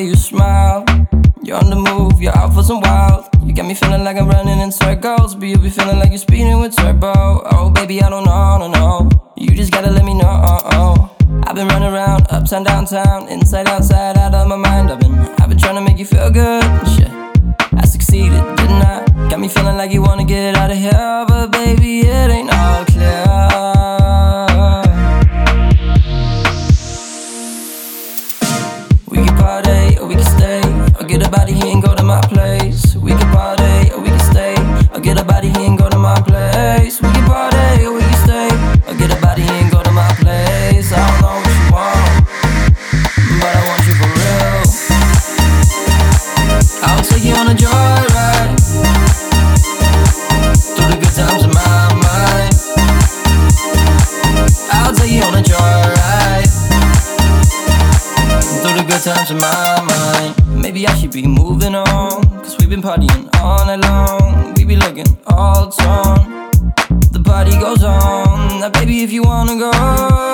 you smile. You're on the move, you're out for some wild. You got me feeling like I'm running in circles, but you be feeling like you're speeding with turbo. Oh baby, I don't know, no, no. You just gotta let me know. I've been running around, uptown, downtown, inside, outside, out of my mind. I've been trying to make you feel good. Shit, I succeeded, didn't I? Got me feeling like you wanna get out of here, but baby, it ain't all clear. We can party, or we can stay, or get a body here and go to my place. We can party, or we can stay, or get a body here and go to my place. We can party, or we can stay, or get a body here and go to my place. I don't know what you want, but I want you for real. I'll take you on a joyride through the good times in my mind. I'll take you on a joyride through the good times in my mind. Maybe I should be moving on, cause we've been partying all night long. We be looking all torn, the party goes on. Now baby, if you wanna go,